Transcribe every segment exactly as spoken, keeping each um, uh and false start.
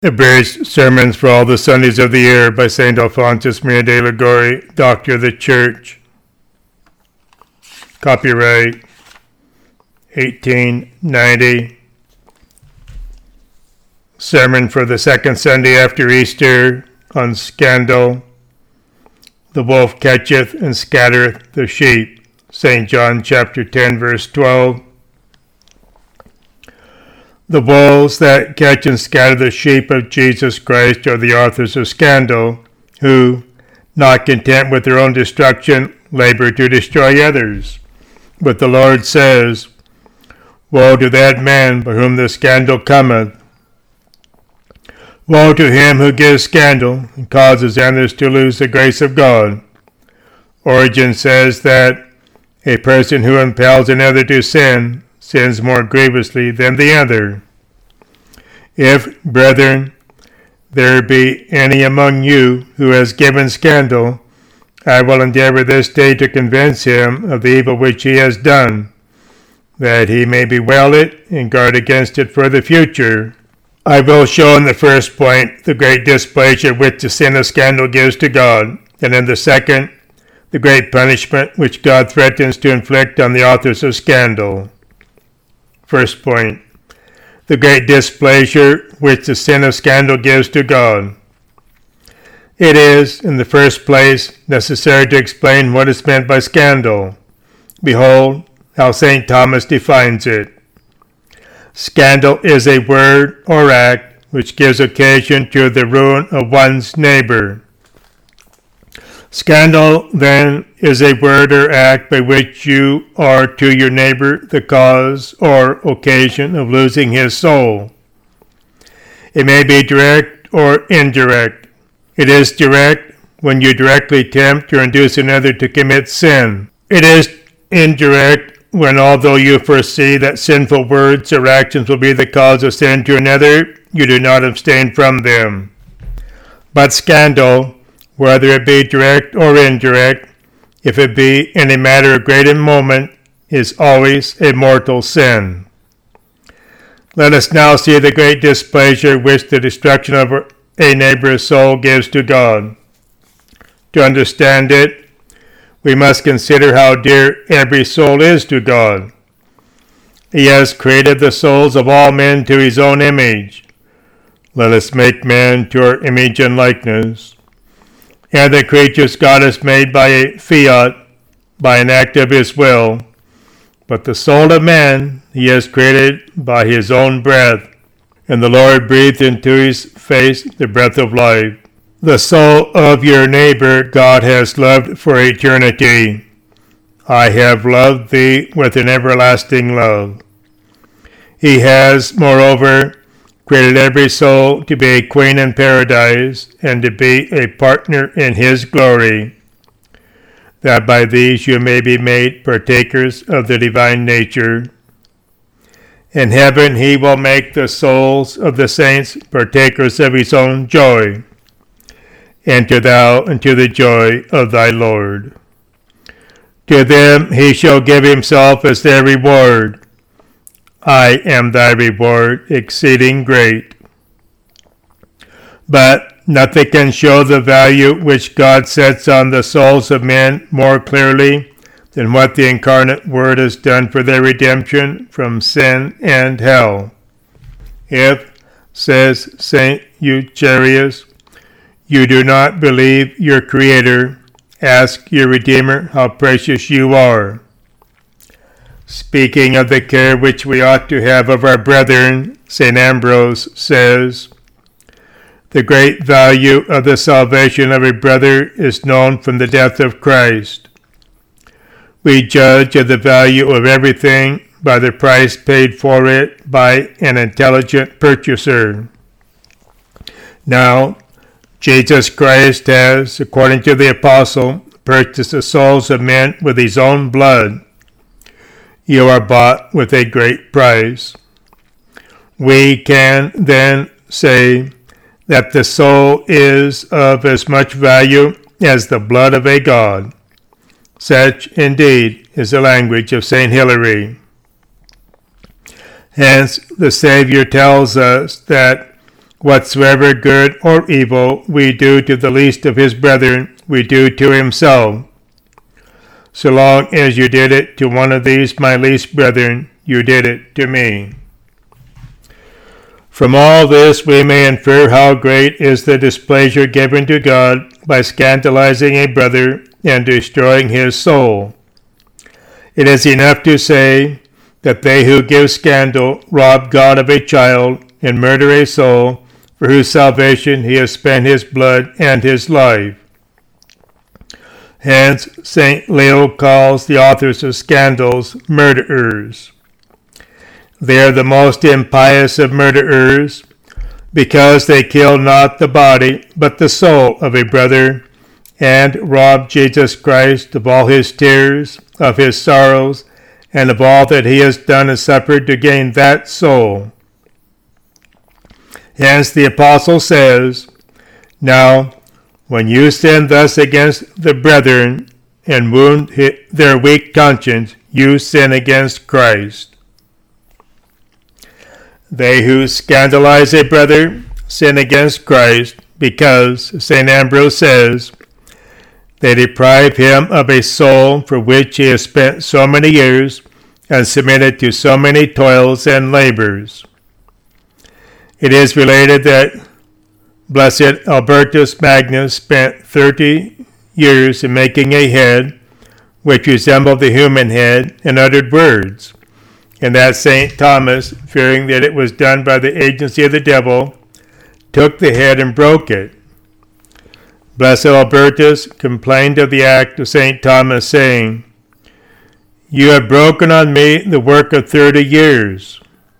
Abridged Sermons for All the Sundays of the Year by Saint Alphonsus Maria de Liguori, Doctor of the Church. Copyright eighteen ninety. Sermon for the second Sunday after Easter on Scandal. The wolf catcheth and scattereth the sheep. Saint John chapter ten verse twelve. The wolves that catch and scatter the sheep of Jesus Christ are the authors of scandal, who, not content with their own destruction, labor to destroy others. But the Lord says, Woe to that man by whom the scandal cometh! Woe to him who gives scandal and causes others to lose the grace of God. Origen says that a person who impels another to sin sins more grievously than the other. If, brethren, there be any among you who has given scandal, I will endeavor this day to convince him of the evil which he has done, that he may bewail it and guard against it for the future. I will show in the first point the great displeasure which the sin of scandal gives to God, and in the second, the great punishment which God threatens to inflict on the authors of scandal. First point, the great displeasure which the sin of scandal gives to God. It is, in the first place, necessary to explain what is meant by scandal. Behold how Saint Thomas defines it. Scandal is a word or act which gives occasion to the ruin of one's neighbor. Scandal, then, is a word or act by which you are to your neighbor the cause or occasion of losing his soul. It may be direct or indirect. It is direct when you directly tempt or induce another to commit sin. It is indirect when, although you foresee that sinful words or actions will be the cause of sin to another, you do not abstain from them. But scandal, whether it be direct or indirect, if it be in a matter of great moment, is always a mortal sin. Let us now see the great displeasure which the destruction of a neighbor's soul gives to God. To understand it, we must consider how dear every soul is to God. He has created the souls of all men to his own image. Let us make man to our image and likeness. And the creatures God has made by a fiat, by an act of his will, but the soul of man he has created by his own breath, and the Lord breathed into his face the breath of life. The soul of your neighbor God has loved for eternity. I have loved thee with an everlasting love. He has, moreover, created every soul to be a queen in paradise, and to be a partner in his glory, that by these you may be made partakers of the divine nature. In heaven he will make the souls of the saints partakers of his own joy. Enter thou into the joy of thy Lord. To them he shall give himself as their reward. I am thy reward, exceeding great. But nothing can show the value which God sets on the souls of men more clearly than what the incarnate Word has done for their redemption from sin and hell. If, says Saint Eucherius, you do not believe your Creator, ask your Redeemer how precious you are. Speaking of the care which we ought to have of our brethren, Saint Ambrose says, the great value of the salvation of a brother is known from the death of Christ. We judge of the value of everything by the price paid for it by an intelligent purchaser. Now, Jesus Christ has, according to the apostle, purchased the souls of men with his own blood. You are bought with a great price. We can then say that the soul is of as much value as the blood of a god. Such, indeed, is the language of Saint Hilary. Hence, the Savior tells us that Whatsoever good or evil we do to the least of his brethren, we do to himself. So long as you did it to one of these my least brethren, you did it to me. From all this we may infer how great is the displeasure given to God by scandalizing a brother and destroying his soul. It is enough to say that they who give scandal rob God of a child and murder a soul for whose salvation he has spent his blood and his life. Hence, Saint Leo calls the authors of scandals murderers. They are the most impious of murderers, because they kill not the body, but the soul of a brother, and rob Jesus Christ of all his tears, of his sorrows, and of all that he has done and suffered to gain that soul. Hence the apostle says, Now, when you sin thus against the brethren, and wound their weak conscience, you sin against Christ. They who scandalize a brother sin against Christ, because, Saint Ambrose says, they deprive him of a soul for which he has spent so many years and submitted to so many toils and labors. It is related that Blessed Albertus Magnus spent thirty years in making a head which resembled the human head and uttered words, and that Saint Thomas, fearing that it was done by the agency of the devil, took the head and broke it. Blessed Albertus complained of the act of Saint Thomas, saying, You have broken on me the work of thirty years.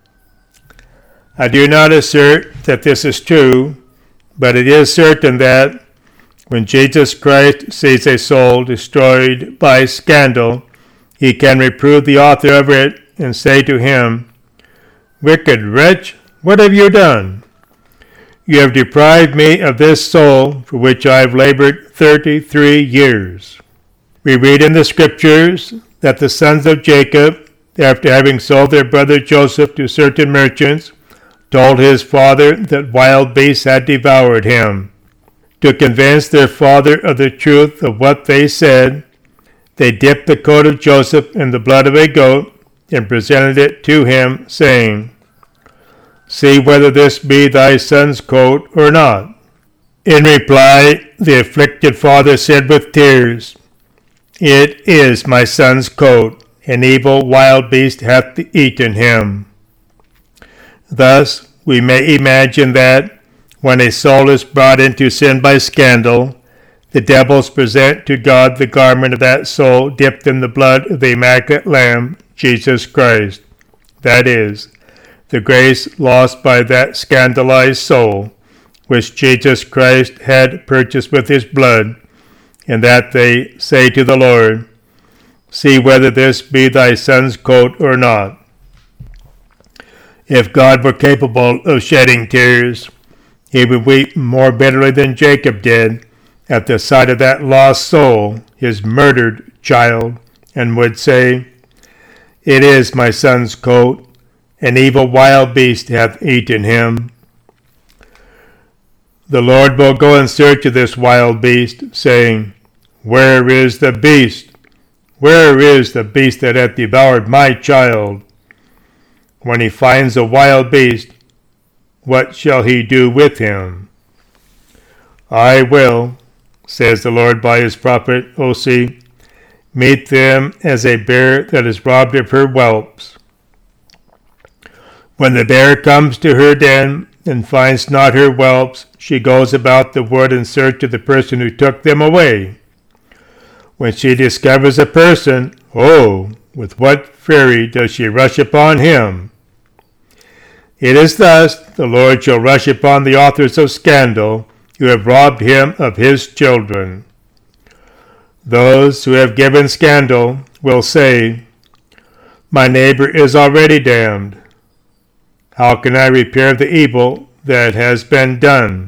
I do not assert that this is true, but it is certain that, when Jesus Christ sees a soul destroyed by scandal, he can reprove the author of it and say to him, Wicked wretch, what have you done? You have deprived me of this soul for which I have labored thirty-three years. We read in the Scriptures that the sons of Jacob, after having sold their brother Joseph to certain merchants, told his father that wild beasts had devoured him. To convince their father of the truth of what they said, they dipped the coat of Joseph in the blood of a goat and presented it to him, saying, See whether this be thy son's coat or not. In reply, the afflicted father said with tears, It is my son's coat. An evil wild beast hath eaten him. Thus, we may imagine that, when a soul is brought into sin by scandal, the devils present to God the garment of that soul dipped in the blood of the Immaculate Lamb, Jesus Christ. That is, the grace lost by that scandalized soul, which Jesus Christ had purchased with his blood, and that they say to the Lord, See whether this be thy son's coat or not. If God were capable of shedding tears, he would weep more bitterly than Jacob did at the sight of that lost soul, his murdered child, and would say, It is my son's coat. An evil wild beast hath eaten him. The Lord will go in search of this wild beast, saying, Where is the beast? Where is the beast that hath devoured my child? When he finds a wild beast, what shall he do with him? I will, says the Lord by his prophet Osee, meet them as a bear that is robbed of her whelps. When the bear comes to her den and finds not her whelps, she goes about the wood in search of the person who took them away. When she discovers a person, oh, with what fury does she rush upon him! It is thus the Lord shall rush upon the authors of scandal, who have robbed him of his children. Those who have given scandal will say, My neighbor is already damned. How can I repair the evil that has been done?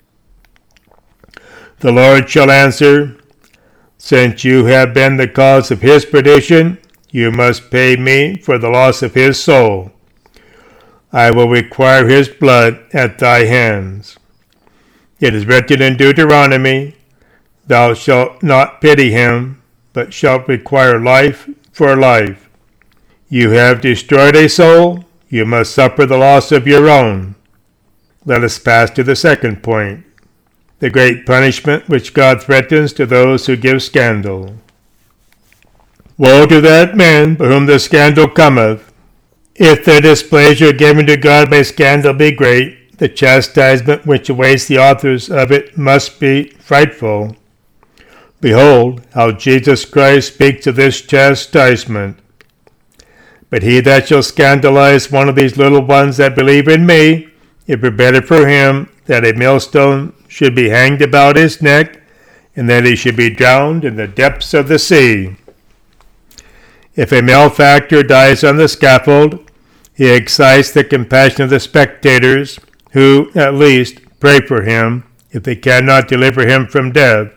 The Lord shall answer, Since you have been the cause of his perdition, you must pay me for the loss of his soul. I will require his blood at thy hands. It is written in Deuteronomy, thou shalt not pity him, but shalt require life for life. You have destroyed a soul, you must suffer the loss of your own. Let us pass to the second point, the great punishment which God threatens to those who give scandal. Woe to that man by whom the scandal cometh! If the displeasure given to God by scandal be great, the chastisement which awaits the authors of it must be frightful. Behold, how Jesus Christ speaks of this chastisement. But he that shall scandalize one of these little ones that believe in me, it were better for him that a millstone should be hanged about his neck, and that he should be drowned in the depths of the sea. If a malefactor dies on the scaffold, he excites the compassion of the spectators, who, at least, pray for him, if they cannot deliver him from death.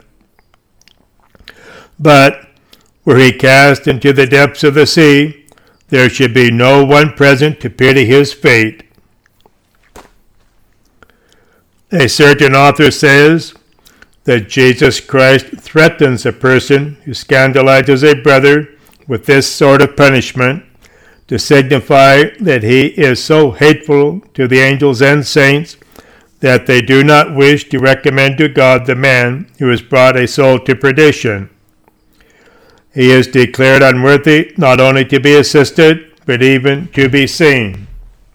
But, were he cast into the depths of the sea, there should be no one present to pity his fate. A certain author says that Jesus Christ threatens a person who scandalizes a brother with this sort of punishment, to signify that he is so hateful to the angels and saints that they do not wish to recommend to God the man who has brought a soul to perdition. He is declared unworthy not only to be assisted, but even to be seen.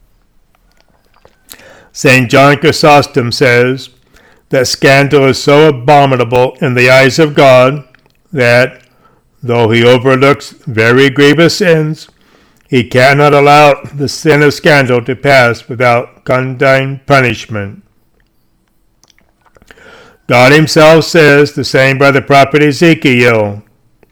Saint John Chrysostom says that scandal is so abominable in the eyes of God that, though he overlooks very grievous sins, he cannot allow the sin of scandal to pass without condign punishment. God himself says the same by the prophet Ezekiel.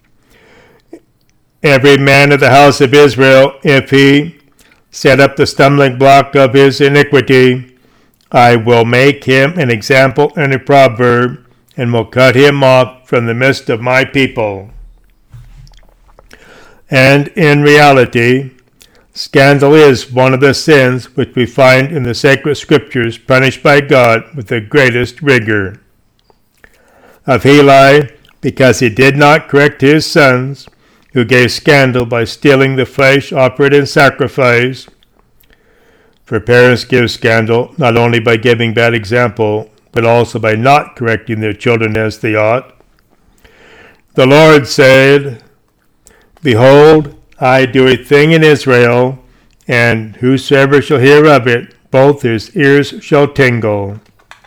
Every man of the house of Israel, if he set up the stumbling block of his iniquity, I will make him an example and a proverb, and will cut him off from the midst of my people. And in reality, scandal is one of the sins which we find in the sacred scriptures punished by God with the greatest rigor. Of Heli, because he did not correct his sons, who gave scandal by stealing the flesh offered in sacrifice. For parents give scandal not only by giving bad example, but also by not correcting their children as they ought. The Lord said, Behold, I do a thing in Israel, and whosoever shall hear of it, both his ears shall tingle.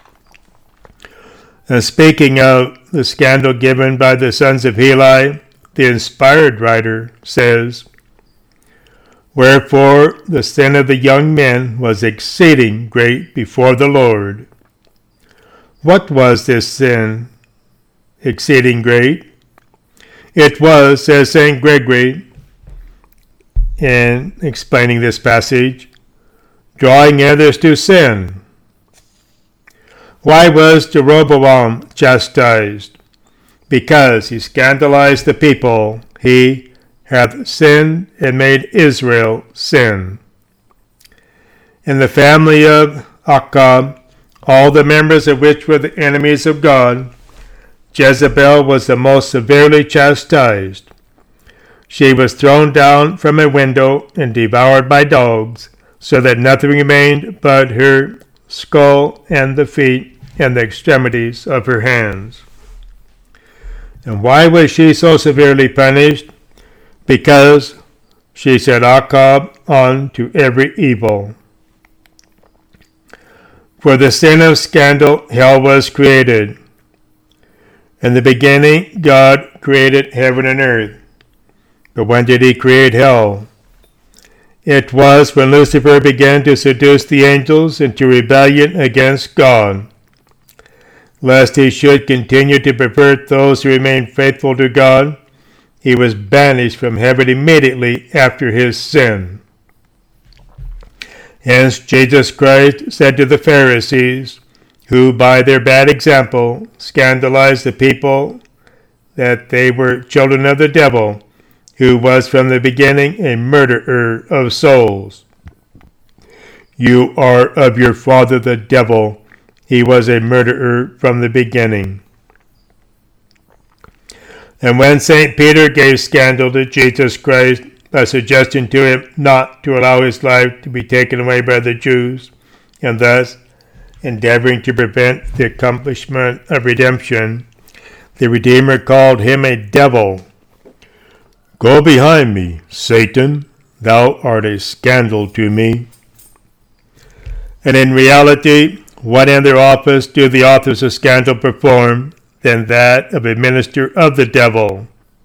And speaking of the scandal given by the sons of Heli, the inspired writer says, Wherefore the sin of the young men was exceeding great before the Lord. What was this sin exceeding great? It was, says Saint Gregory, in explaining this passage, drawing others to sin. Why was Jeroboam chastised? Because he scandalized the people. He hath sinned and made Israel sin. In the family of Achab, all the members of which were the enemies of God, Jezebel was the most severely chastised. She was thrown down from a window and devoured by dogs, so that nothing remained but her skull and the feet and the extremities of her hands. And why was she so severely punished? Because she set Achab on to every evil. For the sin of scandal, hell was created. In the beginning, God created heaven and earth. But when did he create hell? It was when Lucifer began to seduce the angels into rebellion against God. Lest he should continue to pervert those who remained faithful to God, he was banished from heaven immediately after his sin. Hence Jesus Christ said to the Pharisees, who by their bad example scandalized the people, that they were children of the devil, who was from the beginning a murderer of souls. You are of your father the devil. He was a murderer from the beginning. And when Saint Peter gave scandal to Jesus Christ by suggesting to him not to allow his life to be taken away by the Jews, and thus endeavoring to prevent the accomplishment of redemption, the Redeemer called him a devil. Go behind me, Satan, thou art a scandal to me. And in reality, what other office do the authors of scandal perform than that of a minister of the devil?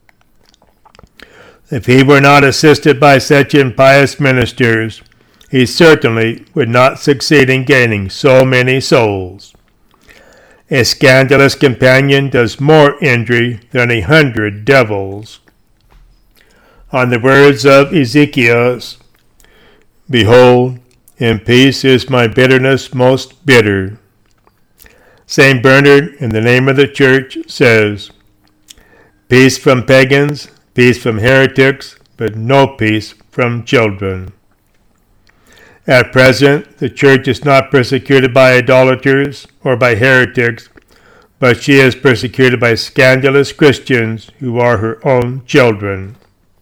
If he were not assisted by such impious ministers, he certainly would not succeed in gaining so many souls. A scandalous companion does more injury than a hundred devils. On the words of Ezekiel, behold, in peace is my bitterness most bitter. Saint Bernard, in the name of the Church, says, peace from pagans, peace from heretics, but no peace from children. At present, the Church is not persecuted by idolaters or by heretics, but she is persecuted by scandalous Christians who are her own children.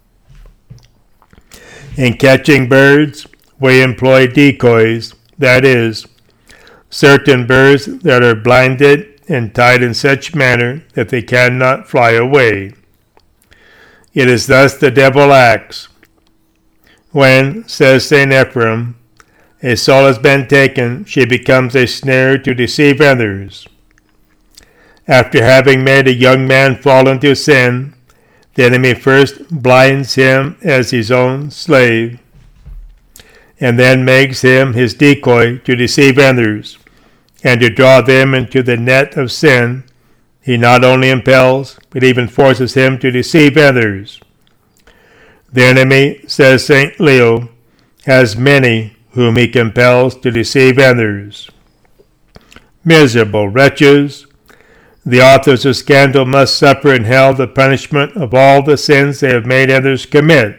In catching birds, we employ decoys, that is, certain birds that are blinded and tied in such manner that they cannot fly away. It is thus the devil acts. When, says Saint Ephraim, a soul has been taken, she becomes a snare to deceive others. After having made a young man fall into sin, the enemy first blinds him as his own slave, and then makes him his decoy to deceive others, and to draw them into the net of sin. He not only impels, but even forces him to deceive others. The enemy, says Saint Leo, has many whom he compels to deceive others. Miserable wretches! The authors of scandal must suffer in hell the punishment of all the sins they have made others commit.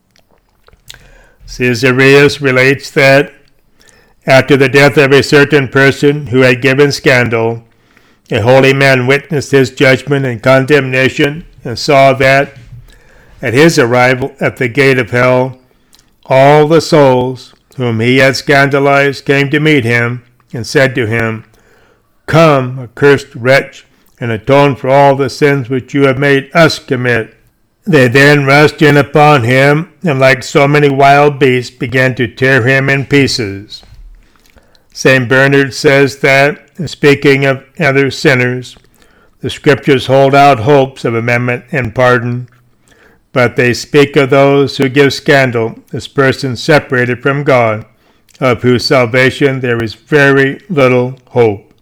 Caesarius relates that, after the death of a certain person who had given scandal, a holy man witnessed his judgment and condemnation, and saw that, at his arrival at the gate of hell, all the souls whom he had scandalized came to meet him, and said to him, Come, accursed wretch, and atone for all the sins which you have made us commit. They then rushed in upon him, and like so many wild beasts began to tear him in pieces. Saint Bernard says that, speaking of other sinners, the Scriptures hold out hopes of amendment and pardon, but they speak of those who give scandal as persons separated from God, of whose salvation there is very little hope.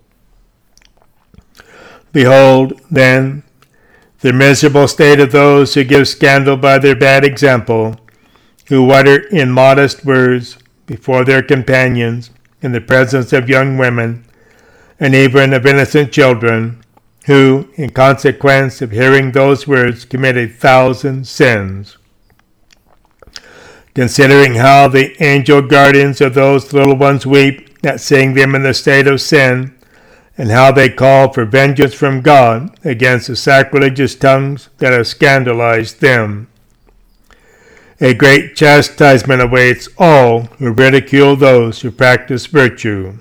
Behold, then, the miserable state of those who give scandal by their bad example, who utter immodest words before their companions in the presence of young women, and even of innocent children, who, in consequence of hearing those words, commit a thousand sins. Considering how the angel guardians of those little ones weep at seeing them in the state of sin, and how they call for vengeance from God against the sacrilegious tongues that have scandalized them. A great chastisement awaits all who ridicule those who practice virtue.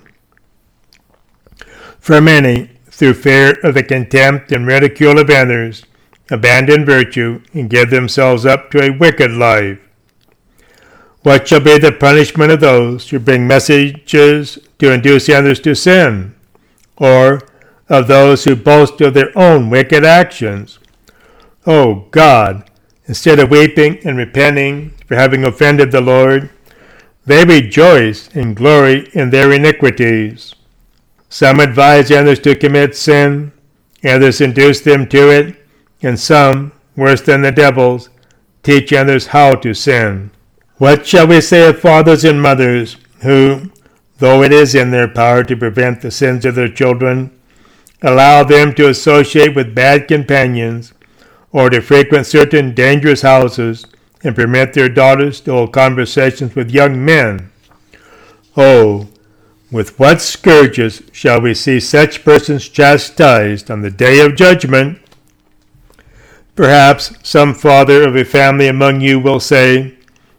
For many, through fear of the contempt and ridicule of others, abandon virtue and give themselves up to a wicked life. What shall be the punishment of those who bring messages to induce others to sin, or of those who boast of their own wicked actions? O God, instead of weeping and repenting for having offended the Lord, they rejoice and glory in their iniquities. Some advise others to commit sin, others induce them to it, and some, worse than the devils, teach others how to sin. What shall we say of fathers and mothers who, though it is in their power to prevent the sins of their children, allow them to associate with bad companions, or to frequent certain dangerous houses, and permit their daughters to hold conversations with young men? Oh, with what scourges shall we see such persons chastised on the day of judgment? Perhaps some father of a family among you will say,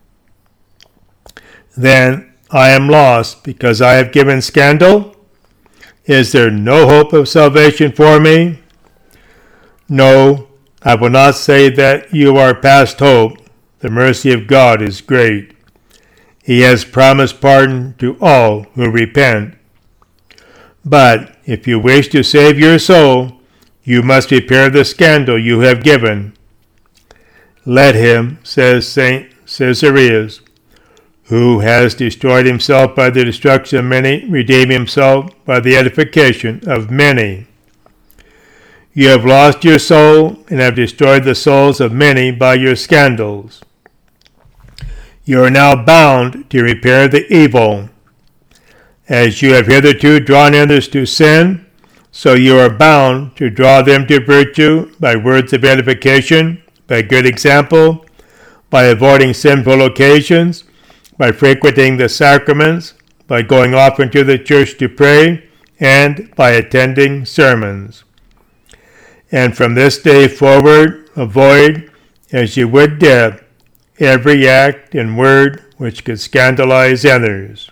then I am lost because I have given scandal? Is there no hope of salvation for me? No, I will not say that you are past hope. The mercy of God is great. He has promised pardon to all who repent. But if you wish to save your soul, you must repair the scandal you have given. Let him, says Saint Caesarius, who has destroyed himself by the destruction of many, redeem himself by the edification of many. You have lost your soul and have destroyed the souls of many by your scandals. You are now bound to repair the evil. As you have hitherto drawn others to sin, so you are bound to draw them to virtue by words of edification, by good example, by avoiding sinful occasions, by frequenting the sacraments, by going often to the church to pray, and by attending sermons. And from this day forward, avoid, as you would death, every act and word which could scandalize others.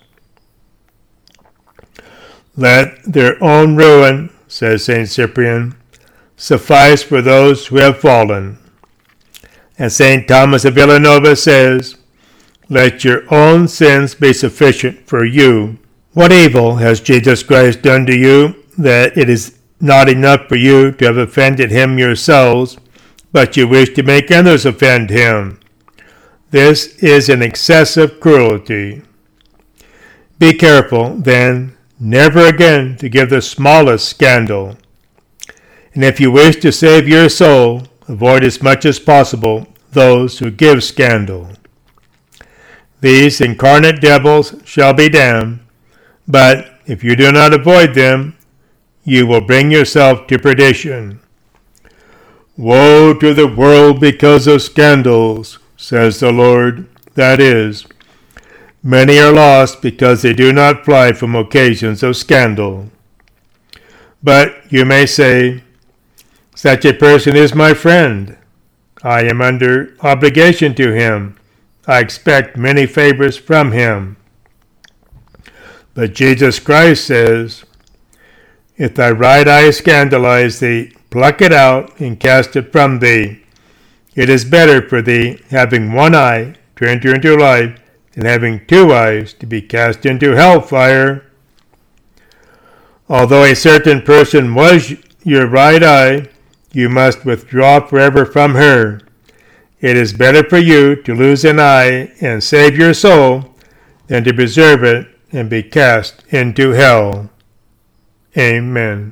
Let their own ruin, says Saint Cyprian, suffice for those who have fallen. And Saint Thomas of Villanova says, let your own sins be sufficient for you. What evil has Jesus Christ done to you that it is not enough for you to have offended him yourselves, but you wish to make others offend him? This is an excessive cruelty. Be careful, then, never again to give the smallest scandal. And if you wish to save your soul, avoid as much as possible those who give scandal. These incarnate devils shall be damned, but if you do not avoid them, you will bring yourself to perdition. Woe to the world because of scandals, says the Lord. That is, many are lost because they do not fly from occasions of scandal. But you may say, such a person is my friend. I am under obligation to him. I expect many favors from him. But Jesus Christ says, if thy right eye scandalize thee, pluck it out and cast it from thee. It is better for thee, having one eye, to enter into life, than having two eyes to be cast into hellfire. Although a certain person was your right eye, you must withdraw forever from her. It is better for you to lose an eye and save your soul than to preserve it and be cast into hell. Amen.